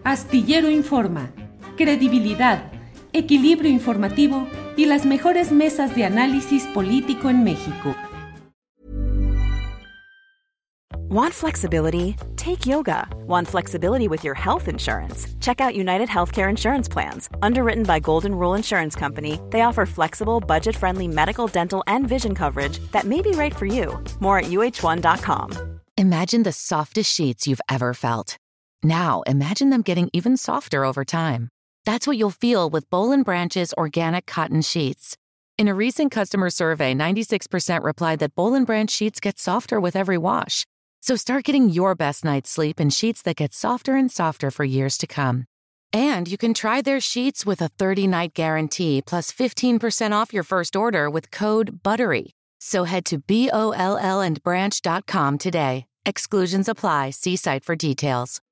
Astillero Informa, credibilidad, equilibrio informativo y las mejores mesas de análisis político en México. Want flexibility? Take yoga. Want flexibility with your health insurance? Check out United Healthcare Insurance Plans. Underwritten by Golden Rule Insurance Company, they offer flexible, budget-friendly medical, dental, and vision coverage that may be right for you. More at uh1.com. Imagine the softest sheets you've ever felt. Now, imagine them getting even softer over time. That's what you'll feel with Boll & Branch's organic cotton sheets. In a recent customer survey, 96% replied that Boll & Branch sheets get softer with every wash. So start getting your best night's sleep in sheets that get softer and softer for years to come. And you can try their sheets with a 30-night guarantee plus 15% off your first order with code BUTTERY. So head to BOLLandbranch.com today. Exclusions apply. See site for details.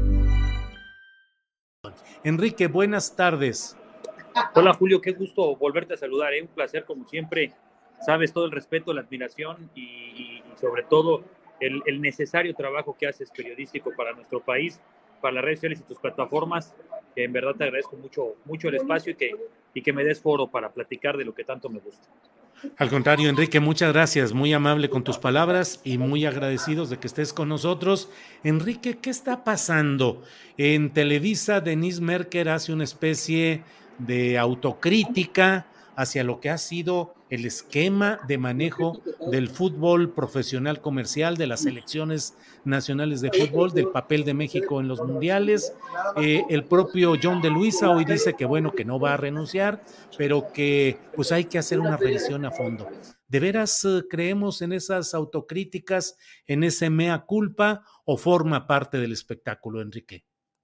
Enrique, buenas tardes. Hola Julio, qué gusto volverte a saludar, un placer como siempre. Sabes todo el respeto, la admiración y sobre todo el necesario trabajo que haces periodístico para nuestro país, para las redes sociales y tus plataformas. En verdad te agradezco mucho el espacio y que me des foro para platicar de lo que tanto me gusta. Al contrario, Enrique, muchas gracias, muy amable con tus palabras y muy agradecidos de que estés con nosotros. Enrique, ¿qué está pasando? En Televisa, Denise Merker hace una especie de autocrítica hacia lo que ha sido el esquema de manejo del fútbol profesional comercial, de las selecciones nacionales de fútbol, del papel de México en los mundiales. El propio John de Luisa hoy dice que bueno, que no va a renunciar, pero que pues hay que hacer una revisión a fondo. ¿De veras creemos en esas autocríticas, en ese mea culpa, o forma parte del espectáculo, Enrique?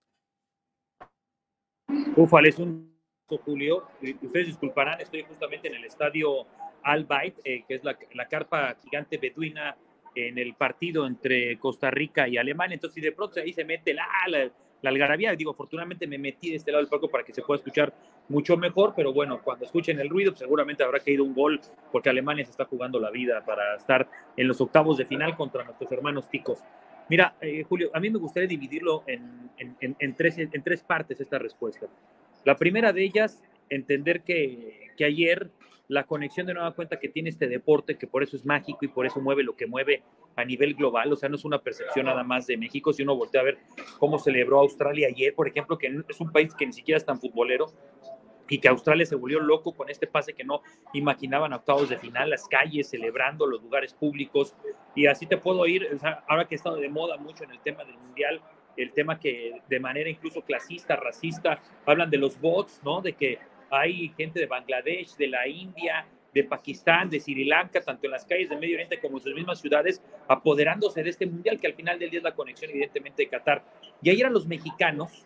Ufale, es un Julio, ustedes disculparán, estoy justamente en el estadio Al Bayt, que es la carpa gigante beduina en el partido entre Costa Rica y Alemania. Entonces, si de pronto ahí se mete la algarabía, digo, afortunadamente me metí de este lado del palco para que se pueda escuchar mucho mejor, pero bueno, cuando escuchen el ruido, pues seguramente habrá caído un gol, porque Alemania se está jugando la vida para estar en los octavos de final contra nuestros hermanos ticos. Mira, Julio, a mí me gustaría dividirlo en tres partes esta respuesta. La primera de ellas, entender que ayer la conexión de nueva cuenta que tiene este deporte, que por eso es mágico y por eso mueve lo que mueve a nivel global, o sea, no es una percepción nada más de México. Si uno voltea a ver cómo celebró Australia ayer, por ejemplo, que es un país que ni siquiera es tan futbolero, y que Australia se volvió loco con este pase que no imaginaban a octavos de final, las calles celebrando, los lugares públicos, y así te puedo ir, o sea, ahora que he estado de moda mucho en el tema del Mundial, el tema que de manera incluso clasista, racista, hablan de los bots, ¿no? De que hay gente de Bangladesh, de la India, de Pakistán, de Sri Lanka, tanto en las calles de Medio Oriente como en sus mismas ciudades, apoderándose de este Mundial, que al final del día es la conexión evidentemente de Qatar. Y ahí eran los mexicanos,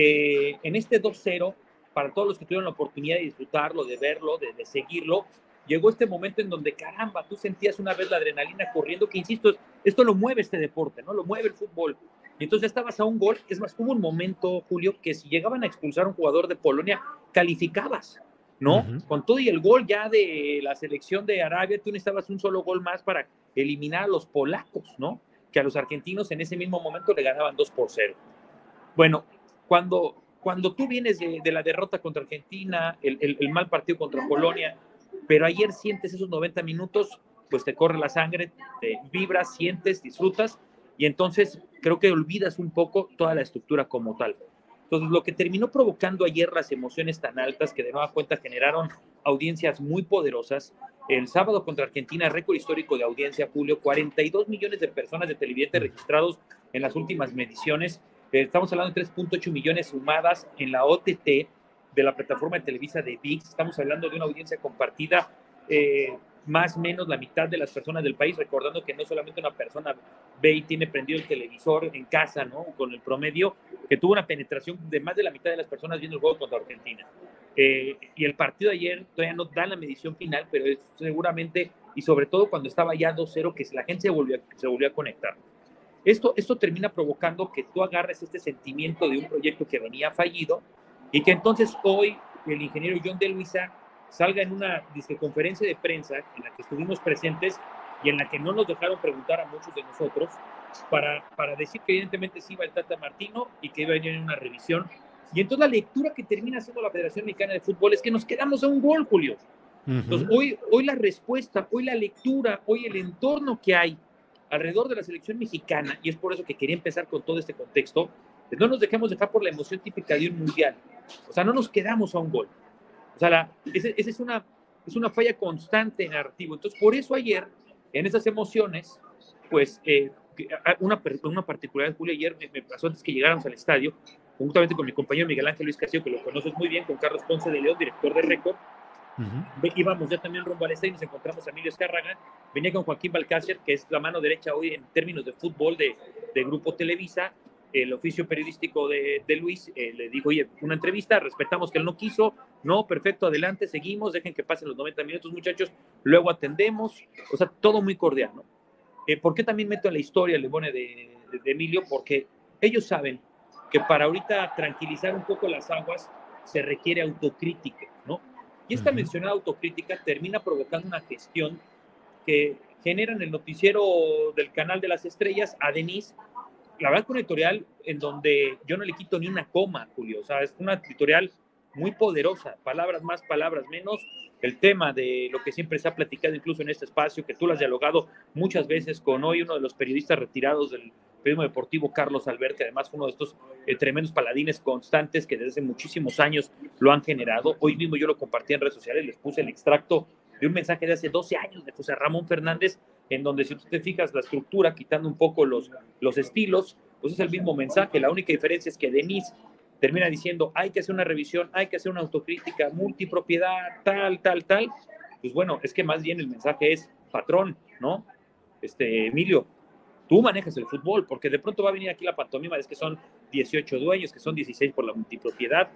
en este 2-0, para todos los que tuvieron la oportunidad de disfrutarlo, de verlo, de seguirlo, llegó este momento en donde, caramba, tú sentías una vez la adrenalina corriendo, que insisto, esto lo mueve este deporte, ¿no? Lo mueve el fútbol. Y entonces estabas a un gol. Es más, hubo un momento, Julio, que si llegaban a expulsar a un jugador de Polonia, calificabas, ¿no? Uh-huh. Con todo y el gol ya de la selección de Arabia, tú necesitabas un solo gol más para eliminar a los polacos, ¿no? Que a los argentinos en ese mismo momento le ganaban 2-0. Bueno, cuando tú vienes de la derrota contra Argentina, el mal partido contra Polonia, pero ayer sientes esos 90 minutos, pues te corre la sangre, te vibras, sientes, disfrutas, y entonces creo que olvidas un poco toda la estructura como tal. Entonces, lo que terminó provocando ayer las emociones tan altas, que de nueva cuenta generaron audiencias muy poderosas, el sábado contra Argentina, récord histórico de audiencia, Julio, 42 millones de personas de televidentes registrados en las últimas mediciones. Estamos hablando de 3.8 millones sumadas en la OTT de la plataforma de Televisa de ViX. Estamos hablando de una audiencia compartida, más o menos la mitad de las personas del país, recordando que no solamente una persona ve y tiene prendido el televisor en casa, ¿no? Con el promedio, que tuvo una penetración de más de la mitad de las personas viendo el juego contra Argentina. Y el partido de ayer todavía no da la medición final, pero es seguramente, y sobre todo cuando estaba ya 2-0, que la gente se volvió a conectar. Esto termina provocando que tú agarres este sentimiento de un proyecto que venía fallido, y que entonces hoy el ingeniero John de Luisa salga en una conferencia de prensa en la que estuvimos presentes y en la que no nos dejaron preguntar a muchos de nosotros para decir que evidentemente sí iba el Tata Martino y que iba a venir una revisión. Y entonces la lectura que termina haciendo la Federación Mexicana de Fútbol es que nos quedamos a un gol, Julio. Entonces hoy la respuesta, hoy la lectura, hoy el entorno que hay alrededor de la selección mexicana, y es por eso que quería empezar con todo este contexto, no nos dejemos dejar por la emoción típica de un mundial. O sea, no nos quedamos a un gol. O sea, esa es una falla constante en narrativo. Entonces, por eso ayer, en esas emociones, pues, una particularidad, Julio, ayer me pasó antes que llegáramos al estadio, juntamente con mi compañero Miguel Ángel Luis Castillo, que lo conoces muy bien, con Carlos Ponce de León, director de Récord. Íbamos ya también rumbo al estadio y nos encontramos a Emilio Azcárraga, venía con Joaquín Balcácer, que es la mano derecha hoy en términos de fútbol de Grupo Televisa, el oficio periodístico de Luis, le dijo, oye, una entrevista, respetamos que él no quiso, no, perfecto, adelante, seguimos, dejen que pasen los 90 minutos, muchachos, luego atendemos, o sea, todo muy cordial, ¿no? ¿Por qué también meto en la historia el Lebone de Emilio? Porque ellos saben que para ahorita tranquilizar un poco las aguas se requiere autocrítica, ¿no? Y esta mencionada autocrítica termina provocando una gestión que genera en el noticiero del Canal de las Estrellas a Denise, la verdad, una editorial en donde yo no le quito ni una coma, Julio. O sea, es una editorial muy poderosa, palabras más, palabras menos. El tema de lo que siempre se ha platicado incluso en este espacio, que tú lo has dialogado muchas veces con hoy uno de los periodistas retirados del periodismo deportivo, Carlos Albert, que además fue uno de estos tremendos paladines constantes que desde hace muchísimos años lo han generado. Hoy mismo yo lo compartí en redes sociales, les puse el extracto de un mensaje de hace 12 años de José Ramón Fernández, en donde si tú te fijas la estructura, quitando un poco los estilos, pues es el mismo mensaje. La única diferencia es que Denise termina diciendo, hay que hacer una revisión, hay que hacer una autocrítica, multipropiedad, tal. Pues bueno, es que más bien el mensaje es, patrón, ¿no? Emilio, tú manejas el fútbol, porque de pronto va a venir aquí la pantomima, es que son 18 dueños, que son 16 por la multipropiedad.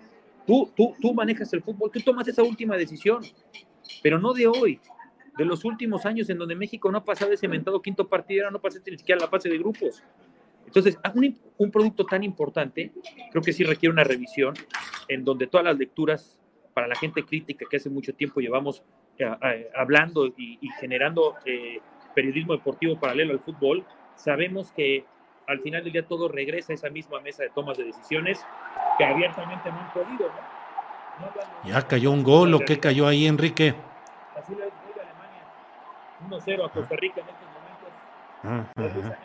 Tú manejas el fútbol, tú tomas esa última decisión, pero no de hoy, de los últimos años en donde México no ha pasado ese mentado quinto partido, no pasó ni siquiera la fase de grupos. Entonces, un producto tan importante, creo que sí requiere una revisión en donde todas las lecturas para la gente crítica que hace mucho tiempo llevamos hablando y generando periodismo deportivo paralelo al fútbol, sabemos que al final del día todo regresa a esa misma mesa de tomas de decisiones que abiertamente no han podido, ¿no? Ya cayó un gol, ¿o qué cayó ahí, Enrique? Así le dice Alemania 1-0 a Costa Rica en estos momentos.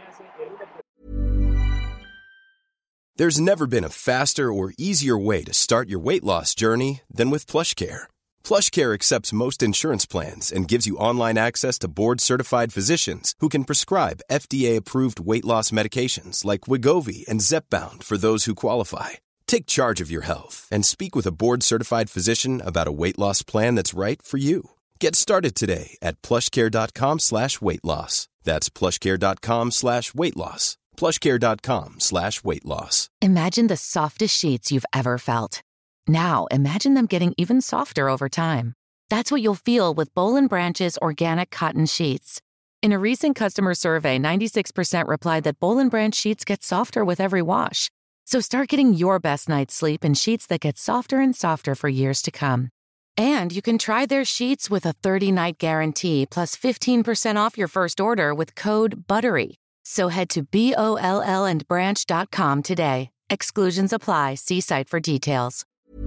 There's never been a faster or easier way to start your weight loss journey than with PlushCare. PlushCare accepts most insurance plans and gives you online access to board-certified physicians who can prescribe FDA-approved weight loss medications like Wegovy and Zepbound for those who qualify. Take charge of your health and speak with a board-certified physician about a weight loss plan that's right for you. Get started today at plushcare.com/weight loss. That's plushcare.com/weight loss. plushcare.com/weight loss. Imagine the softest sheets you've ever felt. Now, imagine them getting even softer over time. That's what you'll feel with Boll & Branch's organic cotton sheets. In a recent customer survey, 96% replied that Boll & Branch sheets get softer with every wash. So start getting your best night's sleep in sheets that get softer and softer for years to come. And you can try their sheets with a 30-night guarantee plus 15% off your first order with code BUTTERY. So head to BOLLandbranch.com today. Exclusions apply. See site for details.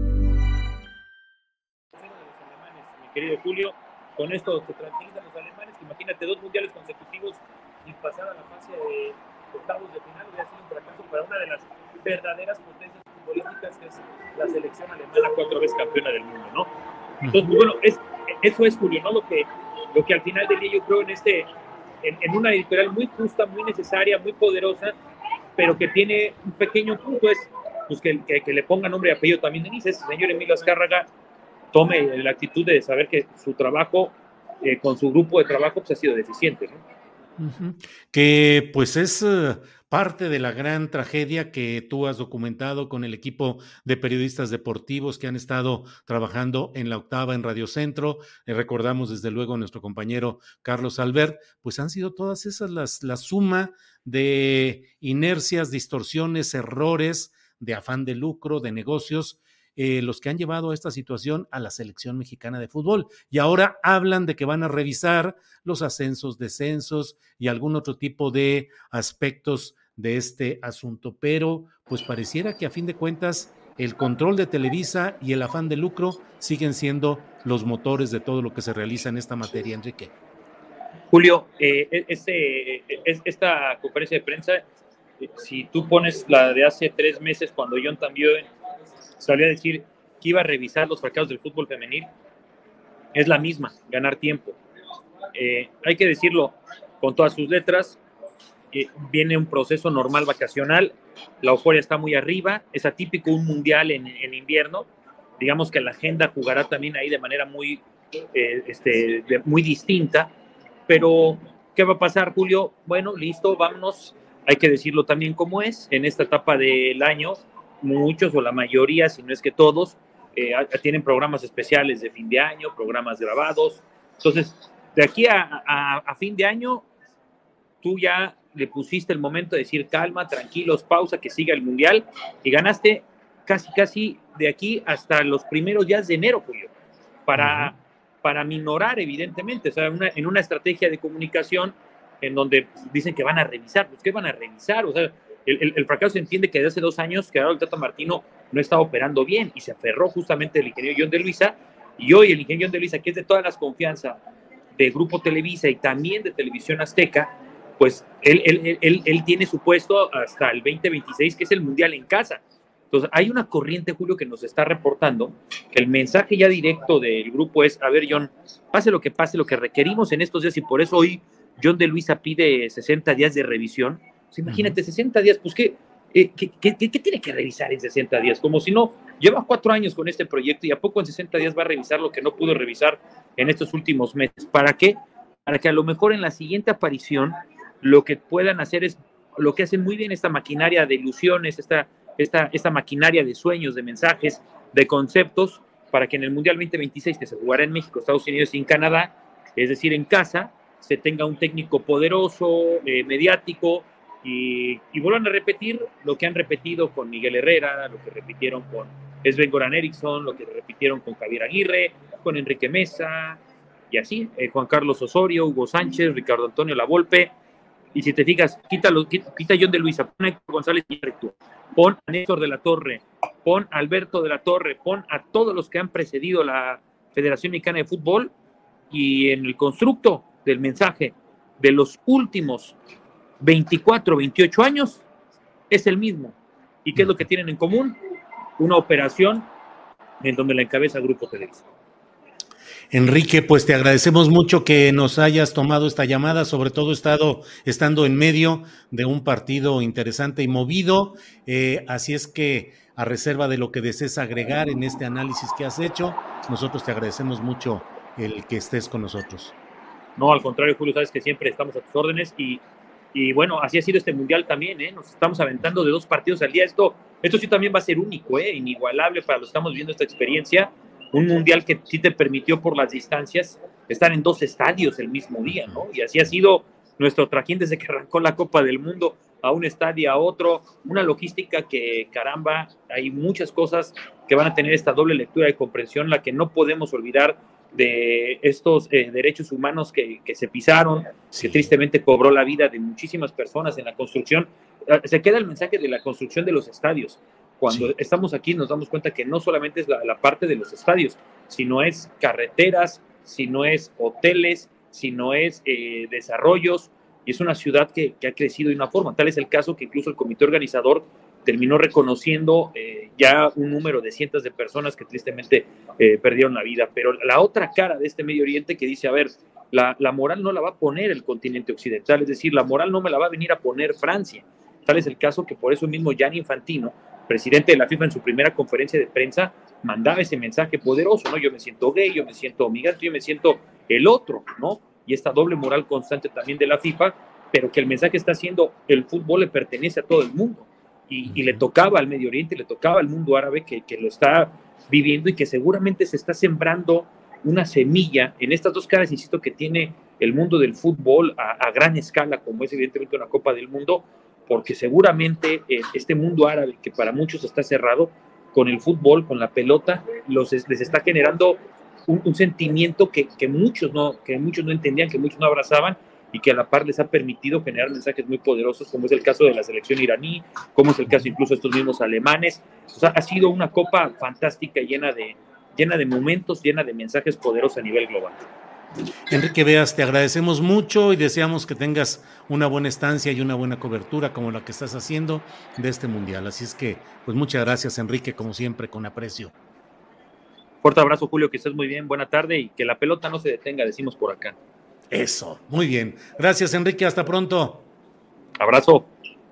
Mi querido Julio, con esto se tranquilizan los alemanes. Imagínate 2 mundiales consecutivos sin pasar a la fase de octavos de final. Hubiera sido un fracaso para una de las verdaderas potencias futbolísticas, que es la selección alemana, 4 veces campeona del mundo, ¿no? Entonces, bueno, eso es, Julio, ¿no? Lo que al final del día yo creo en una editorial muy justa, muy necesaria, muy poderosa, pero que tiene un pequeño punto, es pues que le ponga nombre y apellido también Denise. El señor Emilio Azcárraga tome la actitud de saber que su trabajo, con su grupo de trabajo, pues ha sido deficiente, ¿no? Que pues es parte de la gran tragedia que tú has documentado con el equipo de periodistas deportivos que han estado trabajando en La Octava, en Radio Centro. Recordamos desde luego a nuestro compañero Carlos Albert, pues han sido todas esas la suma de inercias, distorsiones, errores, de afán de lucro, de negocios, los que han llevado a esta situación a la selección mexicana de fútbol. Y ahora hablan de que van a revisar los ascensos, descensos y algún otro tipo de aspectos de este asunto. Pero pues pareciera que a fin de cuentas el control de Televisa y el afán de lucro siguen siendo los motores de todo lo que se realiza en esta materia, Enrique. Julio, esta conferencia de prensa, si tú pones la de hace 3 meses, cuando John también salió a decir que iba a revisar los fracasos del fútbol femenil, es la misma, ganar tiempo. Hay que decirlo con todas sus letras, viene un proceso normal vacacional, la euforia está muy arriba, es atípico un mundial en invierno, digamos que la agenda jugará también ahí de manera muy distinta, pero ¿qué va a pasar, Julio? Bueno, listo, vámonos, hay que decirlo también como es, en esta etapa del año, muchos o la mayoría, si no es que todos, tienen programas especiales de fin de año, programas grabados, entonces, de aquí a fin de año, tú ya le pusiste el momento de decir calma, tranquilos, pausa, que siga el mundial, y ganaste casi de aquí hasta los primeros días de enero, Julio, para minorar, evidentemente, o sea, en una estrategia de comunicación en donde dicen que van a revisar, pues ¿qué van a revisar? O sea, el fracaso se entiende que desde hace 2 años que ahora el Tata Martino no estaba operando bien y se aferró justamente el ingeniero John de Luisa, y hoy el ingeniero John de Luisa, que es de todas las confianzas de Grupo Televisa y también de Televisión Azteca, pues él tiene su puesto hasta el 2026, que es el Mundial en casa. Entonces, hay una corriente, Julio, que nos está reportando que el mensaje ya directo del grupo es, a ver, John, pase, lo que requerimos en estos días, y por eso hoy John de Luisa pide 60 días de revisión. Pues imagínate, 60 días, pues ¿qué tiene que revisar en 60 días? Como si no, lleva 4 años con este proyecto y a poco en 60 días va a revisar lo que no pudo revisar en estos últimos meses. ¿Para qué? Para que a lo mejor en la siguiente aparición lo que puedan hacer es lo que hacen muy bien esta maquinaria de ilusiones, esta maquinaria de sueños, de mensajes, de conceptos, para que en el Mundial 2026, que se jugará en México, Estados Unidos y en Canadá, es decir, en casa, se tenga un técnico poderoso, mediático, y vuelvan a repetir lo que han repetido con Miguel Herrera, lo que repitieron con Sven-Goran Eriksson, lo que repitieron con Javier Aguirre, con Enrique Mesa, y así, Juan Carlos Osorio, Hugo Sánchez, Ricardo Antonio Lavolpe. Y si te fijas, quita John de Luisa, pon a Héctor González Iñárritu, pon a Néstor de la Torre, pon a Alberto de la Torre, pon a todos los que han precedido la Federación Mexicana de Fútbol, y en el constructo del mensaje de los últimos 24, 28 años es el mismo. ¿Y qué es lo que tienen en común? Una operación en donde la encabeza Grupo Televisa. Enrique, pues te agradecemos mucho que nos hayas tomado esta llamada, sobre todo estando en medio de un partido interesante y movido, así es que a reserva de lo que desees agregar en este análisis que has hecho, nosotros te agradecemos mucho el que estés con nosotros. No, al contrario, Julio, sabes que siempre estamos a tus órdenes y bueno, así ha sido este mundial también, nos estamos aventando de 2 partidos al día, esto sí también va a ser único, inigualable para los que estamos viendo esta experiencia. Un mundial que sí te permitió por las distancias estar en 2 estadios el mismo día, ¿no? Y así ha sido nuestro trajín desde que arrancó la Copa del Mundo, a un estadio, a otro, una logística que, caramba, hay muchas cosas que van a tener esta doble lectura de comprensión, la que no podemos olvidar de estos derechos humanos que se pisaron, sí, que tristemente cobró la vida de muchísimas personas en la construcción. Se queda el mensaje de la construcción de los estadios. Cuando estamos aquí nos damos cuenta que no solamente es la parte de los estadios, sino es carreteras, sino es hoteles, sino es desarrollos, y es una ciudad que ha crecido de una forma. Tal es el caso que incluso el comité organizador terminó reconociendo ya un número de cientos de personas que tristemente perdieron la vida. Pero la otra cara de este Medio Oriente que dice, a ver, la moral no la va a poner el continente occidental, es decir, la moral no me la va a venir a poner Francia. Tal es el caso que por eso mismo Gianni Infantino, presidente de la FIFA, en su primera conferencia de prensa, mandaba ese mensaje poderoso, ¿no? Yo me siento gay, yo me siento migrante, yo me siento el otro, ¿no? Y esta doble moral constante también de la FIFA, pero que el mensaje está haciendo, el fútbol le pertenece a todo el mundo, y le tocaba al Medio Oriente, le tocaba al mundo árabe que lo está viviendo y que seguramente se está sembrando una semilla en estas 2 caras, insisto, que tiene el mundo del fútbol a gran escala, como es evidentemente una Copa del Mundo, porque seguramente este mundo árabe, que para muchos está cerrado, con el fútbol, con la pelota, les está generando un sentimiento que muchos no entendían, que muchos no abrazaban, y que a la par les ha permitido generar mensajes muy poderosos, como es el caso de la selección iraní, como es el caso incluso de estos mismos alemanes. O sea, ha sido una copa fantástica, llena de momentos, llena de mensajes poderosos a nivel global. Enrique Beas, te agradecemos mucho y deseamos que tengas una buena estancia y una buena cobertura como la que estás haciendo de este mundial. Así es que, pues muchas gracias, Enrique, como siempre, con aprecio. Fuerte abrazo, Julio, que estés muy bien, buena tarde y que la pelota no se detenga, decimos por acá. Eso, muy bien. Gracias, Enrique, hasta pronto. Abrazo.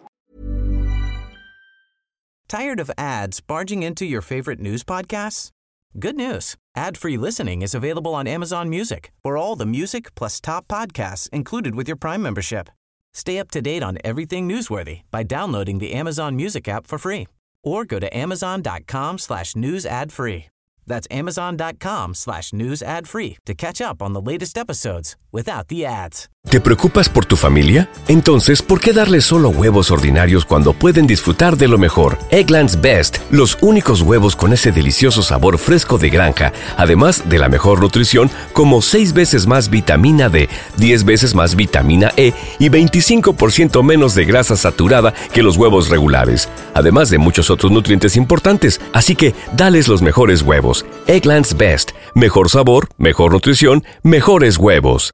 Tired of ads barging into your favorite news podcasts? Good news. Ad-free listening is available on Amazon Music for all the music plus top podcasts included with your Prime membership. Stay up to date on everything newsworthy by downloading the Amazon Music app for free or go to amazon.com/news ad free. That's amazon.com/news ad free to catch up on the latest episodes without the ads. ¿Te preocupas por tu familia? Entonces, ¿por qué darles solo huevos ordinarios cuando pueden disfrutar de lo mejor? Eggland's Best, los únicos huevos con ese delicioso sabor fresco de granja, además de la mejor nutrición, como 6 veces más vitamina D, 10 veces más vitamina E y 25% menos de grasa saturada que los huevos regulares, además de muchos otros nutrientes importantes. Así que, dales los mejores huevos. Eggland's Best, mejor sabor, mejor nutrición, mejores huevos.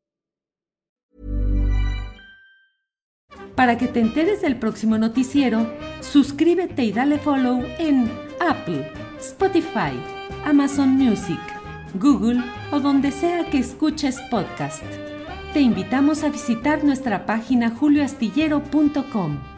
Para que te enteres del próximo noticiero, suscríbete y dale follow en Apple, Spotify, Amazon Music, Google o donde sea que escuches podcast. Te invitamos a visitar nuestra página julioastillero.com.